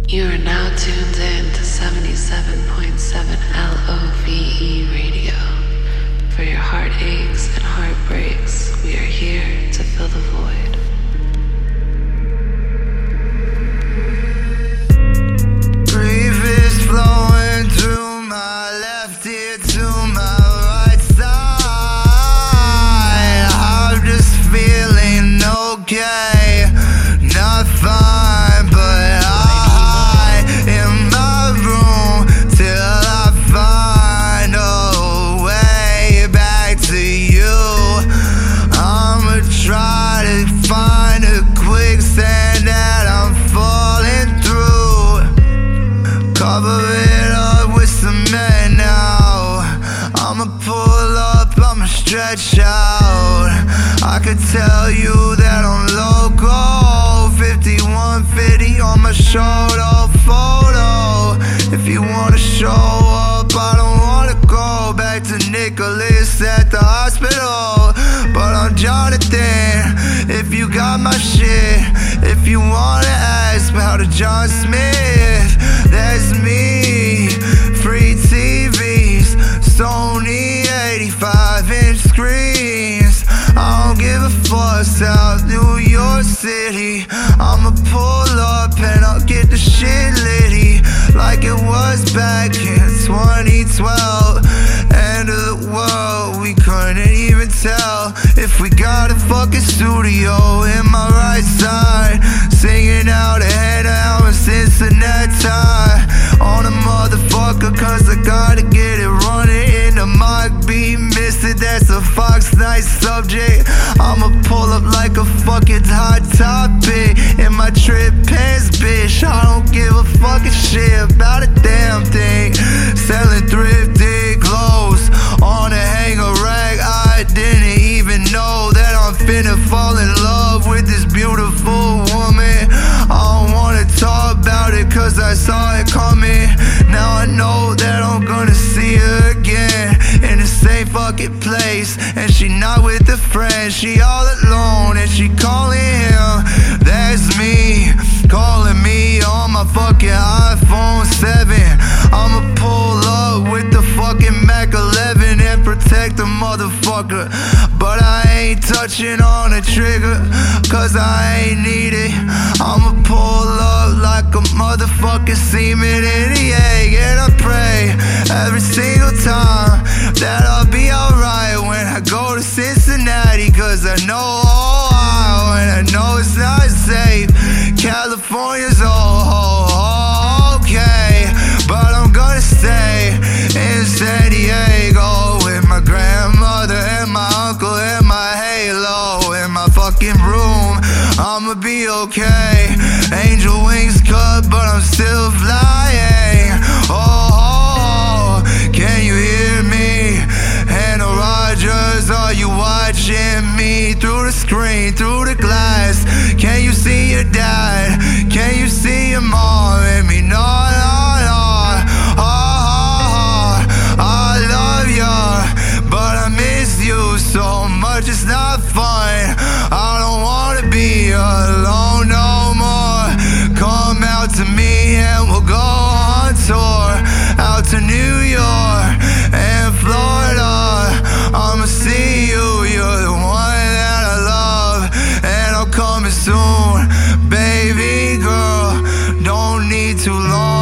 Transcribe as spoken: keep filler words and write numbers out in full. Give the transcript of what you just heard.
You are now tuned in to seventy-seven point seven L O V E Radio. For your heartaches and heartbreaks, we are here to fill the void. Grief is flowing through my left ear to my right side. I'm just feeling okay, not fine, but I in my room till I find a way back to you. I'ma try to find a quicksand that I'm falling through. Cover it up with cement now. I'ma pull up, I'ma stretch out. I could tell you that I'm loco. fifty-one fifty on my shoulder photo. If you wanna show up, I don't wanna go back to Nicholas at the hospital. But I'm Jonathan, if you got my shit. If you wanna ask about a John Smith, that's me. Free T Vs, Sony eighty-five inch screens. I don't give a fuck, South New York City. I'ma pull up and I'll get the shit litty like it was back in twenty twelve. End of the world, we couldn't even tell if we got a fucking studio in my right side, singing out ahead out in Cincinnati on a motherfucker, cause I gotta get it running in the mic be missing. That's a Fox Night subject. I'ma pull up like a fucking hot topic in my trip pants, bitch. I don't give a fucking shit about a damn thing. Selling thrifted clothes on a hanger rack. I didn't even know that I'm finna fall in love with this beautiful woman. I don't wanna talk about it cause I saw it coming. Now I know that I'm gonna see her again in the same fucking place. And she not with a friend, she all alone and she calling him. That's me, calling me on my fucking iPhone seven. I'ma pull up with the fucking Mac eleven and protect the motherfucker. But I ain't touching on the trigger cause I ain't need it. I'ma pull up like a motherfucking semen in the egg. And I pray every single time that I'll be alright when I go to Cincinnati, cause I know Ohio and I know it's not safe. California's all okay, but I'm gonna stay in San Diego with my grandmother and my uncle and my halo in my fucking room. I'ma be okay. Angel wings cut, but I'm still flying. Oh, can you hear me? Hannah Rogers, are you watching me through the screen, through the glass? Can you see your dad? Can you see your mom and me? No, no, no. Oh, I love you, but I miss you so much. It's not fun. I don't wanna be alone no more. Come out to me and we'll go on tour out to New York and Florida. I'ma see you, you're the one that I love, and I'm coming soon, baby girl. Don't need too long.